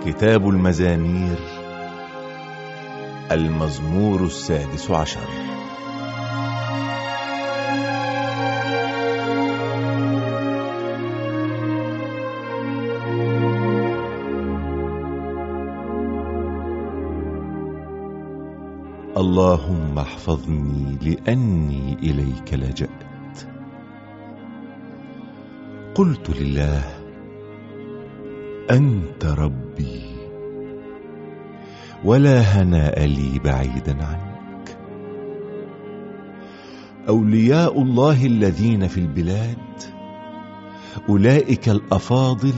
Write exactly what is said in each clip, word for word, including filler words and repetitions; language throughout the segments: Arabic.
كتاب المزامير، المزمور السادس عشر. اللهم احفظني لأني إليك لجأت. قلت لله: أنت ربي، ولا هناء لي بعيدا عنك. أولياء الله الذين في البلاد، أولئك الأفاضل،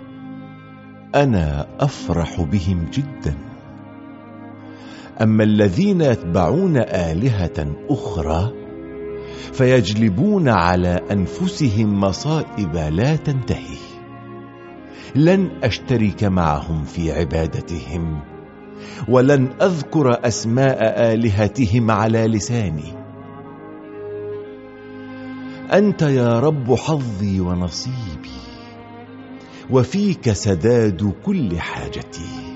أنا أفرح بهم جدا. أما الذين يتبعون آلهة أخرى فيجلبون على أنفسهم مصائب لا تنتهي. لن أشترك معهم في عبادتهم، ولن أذكر أسماء آلهتهم على لساني. أنت يا رب حظي ونصيبي، وفيك سداد كل حاجتي.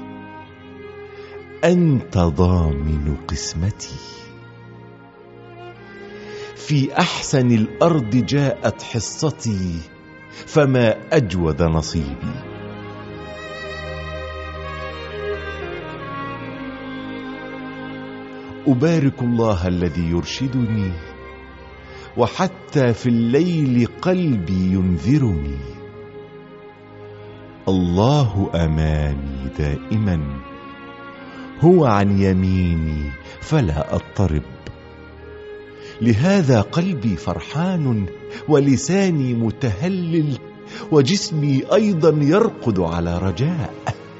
أنت ضامن قسمتي. في أحسن الأرض جاءت حصتي، فما أجود نصيبي. أبارك الله الذي يرشدني، وحتى في الليل قلبي ينذرني. الله أمامي دائما، هو عن يميني فلا أضطرب. لهذا قلبي فرحان، ولساني متهلل، وجسمي أيضا يرقد على رجاء،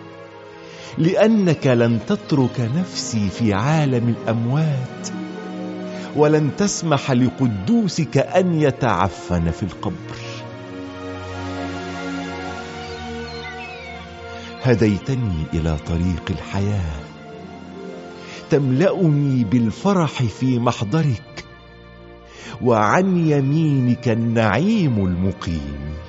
لأنك لن تترك نفسي في عالم الأموات، ولن تسمح لقدوسك أن يتعفن في القبر. هديتني إلى طريق الحياة، تملأني بالفرح في محضرك، وعن يمينك النعيم المقيم.